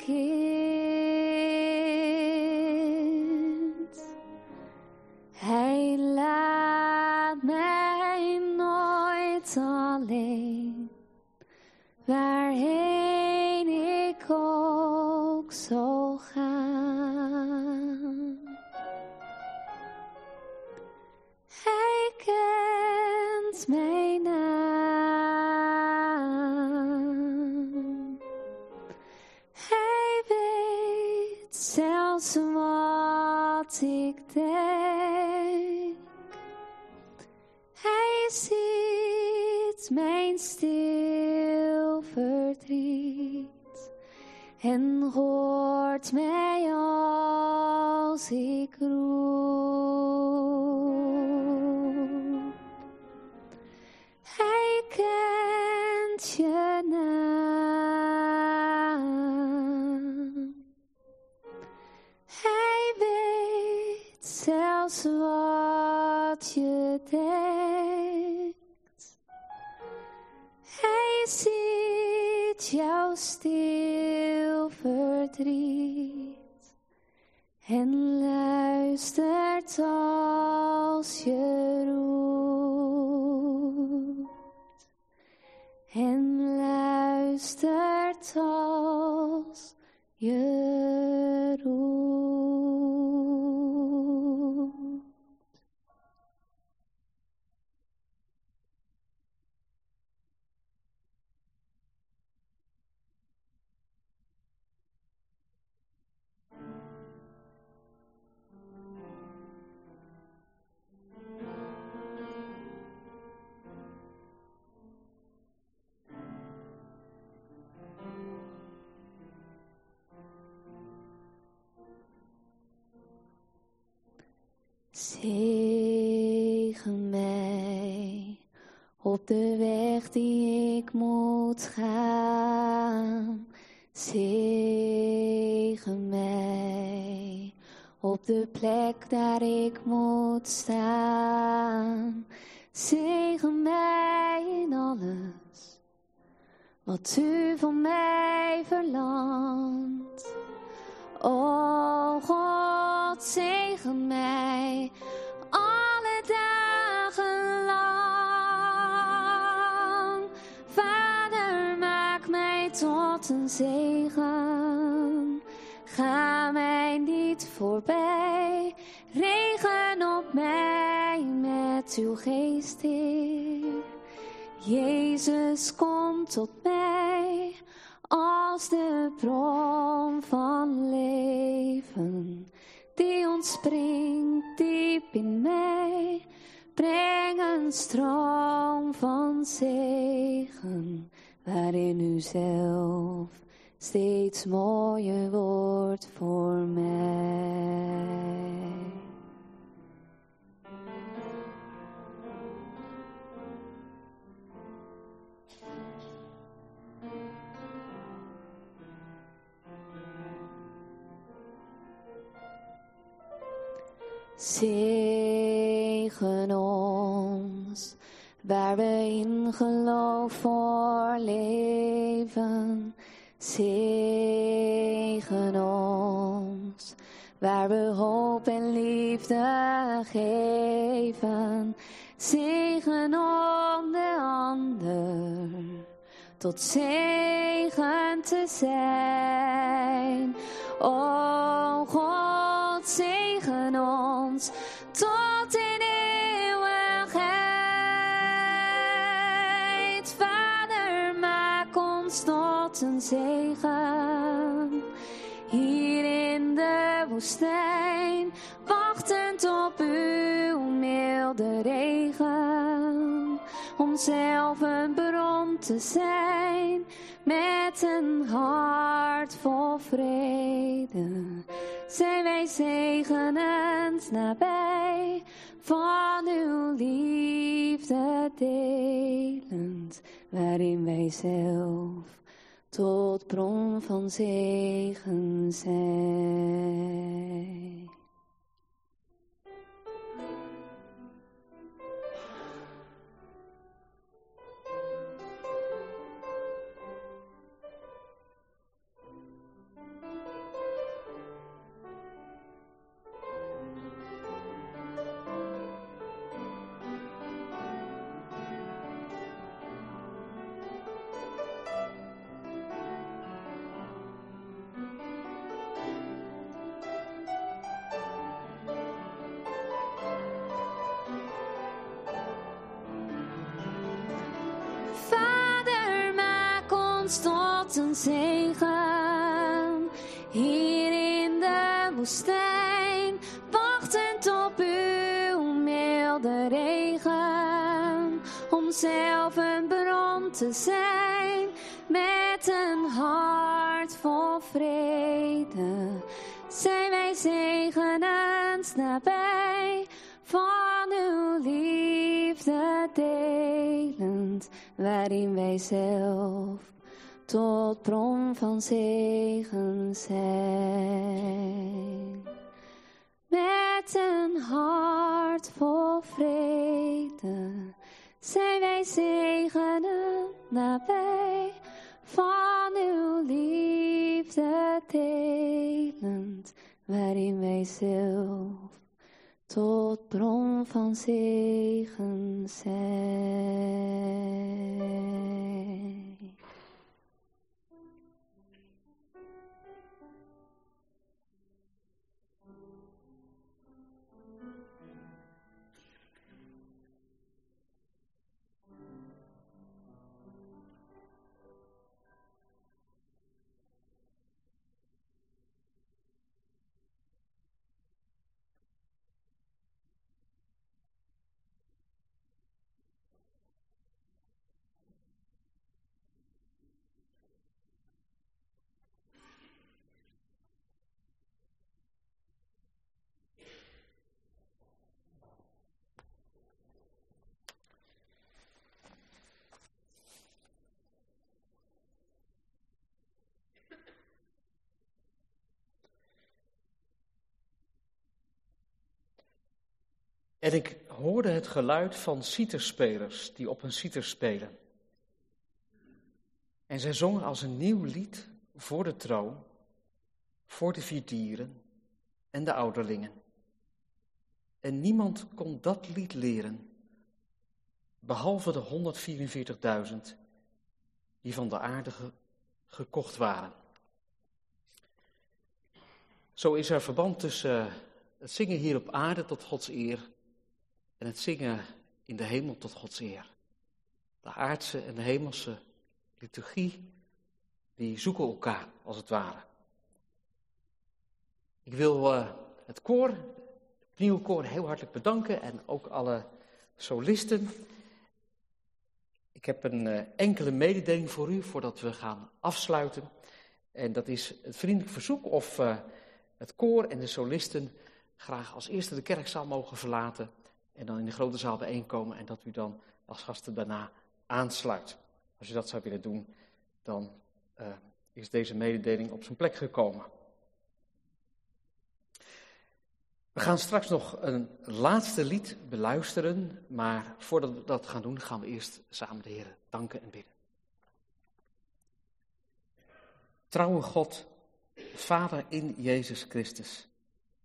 kind. Hij laat mij nooit alleen. Waarheen ik ook zal gaan. Hij kent mijn naam. Hij weet zelfs wat ik denk. Hij ziet mijn stil verdriet en hoort mij als ik roep. Hij kent je naam. Hij weet zelfs wat je denkt. Hij ziet jouw stil verdriet en luistert als je roept. En luistert als je roept. Zegen mij op de weg die ik moet gaan. Zegen mij op de plek daar ik moet staan. Zegen mij in alles wat u van mij verlangt. O God, zegen mij alle dagen lang. Vader, maak mij tot een zegen. Ga mij niet voorbij. Regen op mij met uw geest, Heer. Jezus, kom tot mij als de bron van leven, die ontspringt diep in mij. Breng een stroom van zegen, waarin u zelf steeds mooier wordt voor mij. Zegen ons, waar we in geloof voor leven. Zegen ons, waar we hoop en liefde geven. Zegen om de ander, tot zegen te zijn. O God, zegen ons tot in eeuwigheid. Vader, maak ons tot een zegen hier in de woestijn, wachtend op uw milde regen, om zelf een bron te zijn, met een hart vol vrede. Zijn wij zegenend nabij, van uw liefde delend, waarin wij zelf tot bron van zegen zijn. Tot een zegen hier in de woestijn, wachtend op uw milde regen, om zelf een bron te zijn, met een hart vol vrede. Zijn wij zegenend nabij, van uw liefde delend, waarin wij zelf tot bron van zegen zijn. Met een hart vol vrede zijn wij zegenen nabij, van uw liefde delend, waarin wij zelf tot bron van zegen zijn. En ik hoorde het geluid van citerspelers die op een citer spelen. En zij zongen als een nieuw lied voor de troon, voor de 4 dieren en de ouderlingen. En niemand kon dat lied leren, behalve de 144.000 die van de aarde gekocht waren. Zo is er verband tussen het zingen hier op aarde tot Gods eer en het zingen in de hemel tot Gods eer. De aardse en de hemelse liturgie, die zoeken elkaar, als het ware. Ik wil het koor, het nieuwe koor, heel hartelijk bedanken en ook alle solisten. Ik heb een enkele mededeling voor u, voordat we gaan afsluiten. En dat is het vriendelijk verzoek of het koor en de solisten graag als eerste de kerkzaal mogen verlaten en dan in de grote zaal bijeenkomen en dat u dan als gasten daarna aansluit. Als je dat zou willen doen, dan is deze mededeling op zijn plek gekomen. We gaan straks nog een laatste lied beluisteren, maar voordat we dat gaan doen, gaan we eerst samen de Heer danken en bidden. Trouwe God, Vader in Jezus Christus,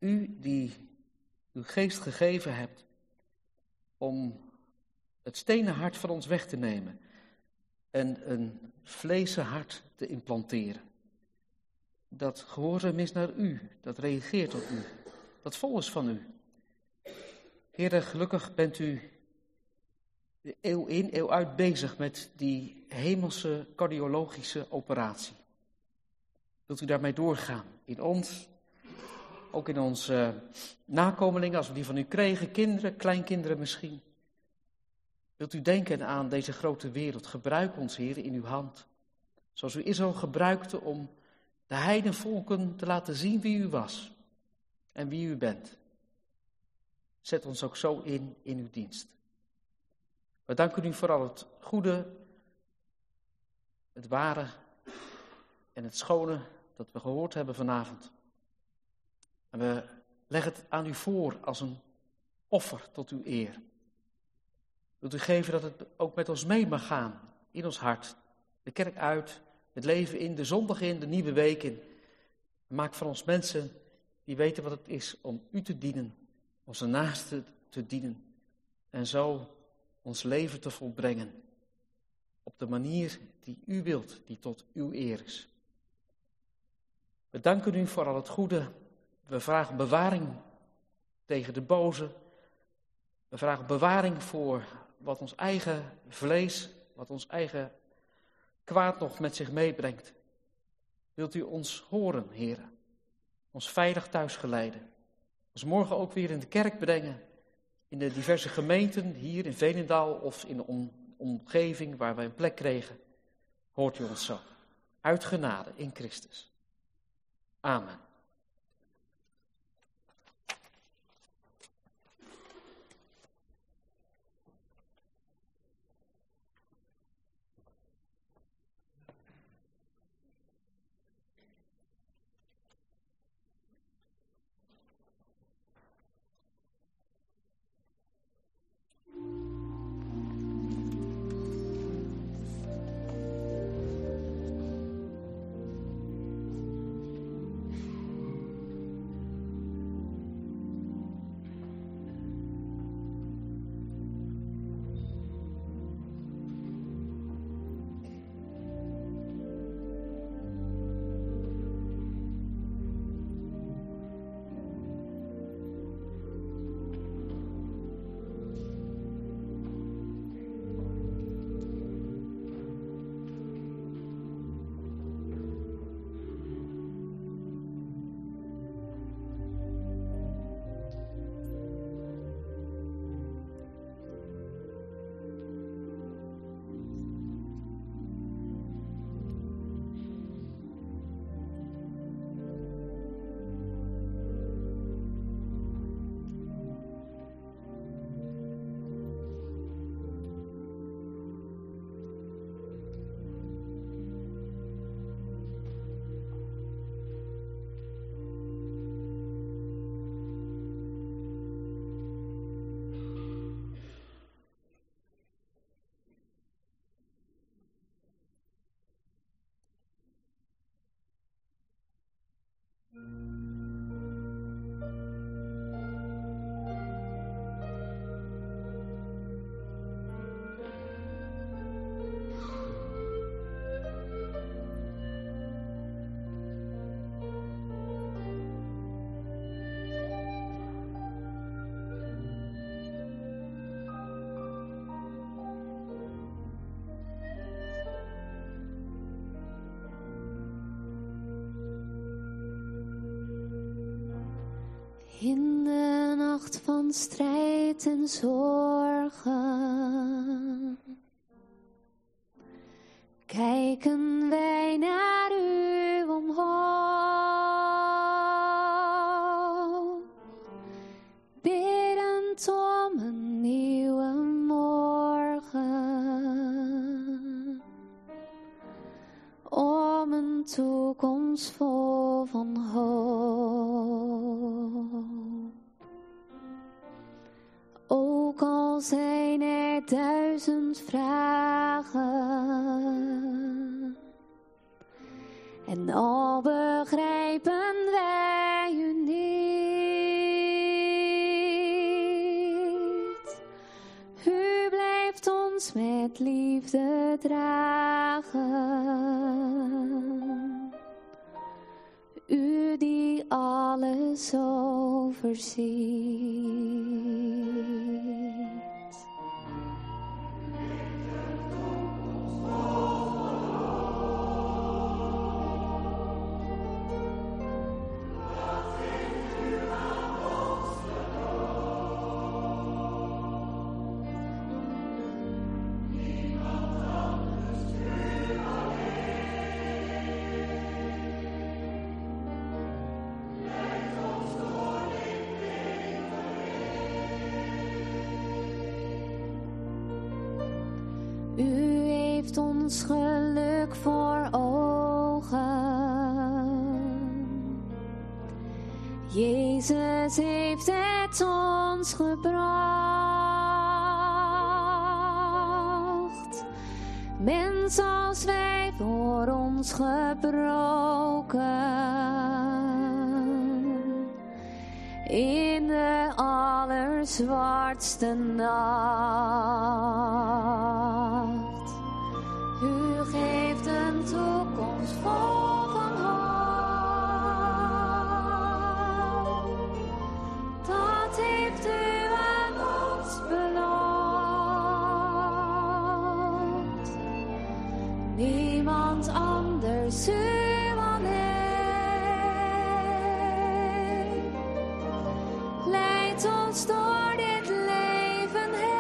U die uw geest gegeven hebt om het stenen hart van ons weg te nemen en een vleesen hart te implanteren. Dat gehoorzaam is naar u, dat reageert op u, dat vol is van u. Heere, gelukkig bent u de eeuw in, eeuw uit bezig met die hemelse cardiologische operatie. Wilt u daarmee doorgaan? In ons, ook in onze nakomelingen, als we die van u kregen, kinderen, kleinkinderen misschien. Wilt u denken aan deze grote wereld? Gebruik ons, Heer, in uw hand. Zoals u Israël gebruikte om de heidenvolken te laten zien wie u was en wie u bent. Zet ons ook zo in uw dienst. We danken u voor al het goede, het ware en het schone dat we gehoord hebben vanavond. En we leggen het aan u voor als een offer tot uw eer. Wilt u geven dat het ook met ons mee mag gaan, in ons hart, de kerk uit, het leven in, de zondag in, de nieuwe week in. Maak van ons mensen die weten wat het is om u te dienen, onze naasten te dienen en zo ons leven te volbrengen op de manier die u wilt, die tot uw eer is. We danken u voor al het goede. We vragen bewaring tegen de boze. We vragen bewaring voor wat ons eigen vlees, wat ons eigen kwaad nog met zich meebrengt. Wilt u ons horen, Heere, ons veilig thuis geleiden, ons morgen ook weer in de kerk brengen, in de diverse gemeenten, hier in Veenendaal of in de omgeving waar wij een plek kregen. Hoort u ons zo. Uit genade in Christus. Amen. In de nacht van strijd en zorgen kijken wij naar u omhoog, biddend om een nieuwe morgen, om een toekomst vol van hoop. Ook al zijn er 1000 vragen en al begrijpen wij u niet, met liefde dragen. U die alles overziet. U heeft ons geluk voor ogen. Jezus heeft het ons gebracht. Mens als wij voor ons gebroken. In de allerzwartste nacht. U geeft een toekomst vol van hoop. Dat heeft u aan ons beloofd. Niemand anders, u alleen. Leidt ons door dit leven heen.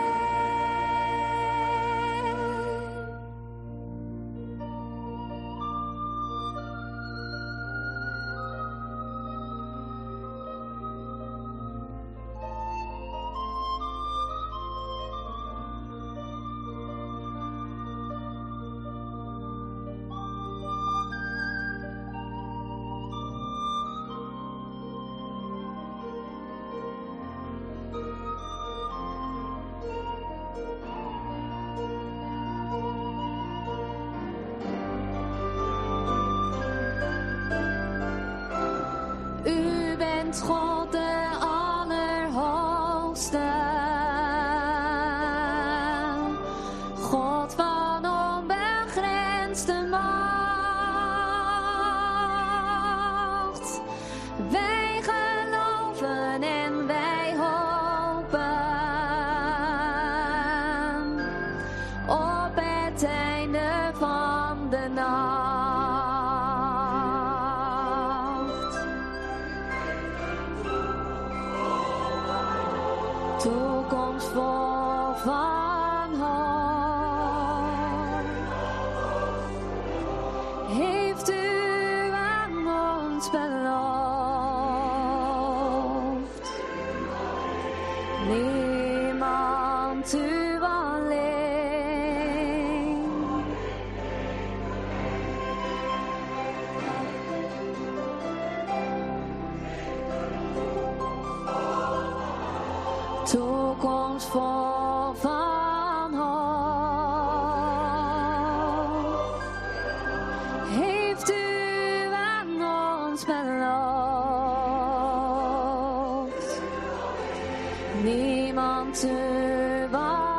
U bent God de Allerhoogste, God van onbegrensde macht. Wij geloven en wij hopen op het einde van de nacht. Toekomst vol van hoop. Heeft u aan ons beloofd. Niemand, u alleen. Toekomst vol van hoop. Heeft u aan ons beloofd. Niemand, u alleen.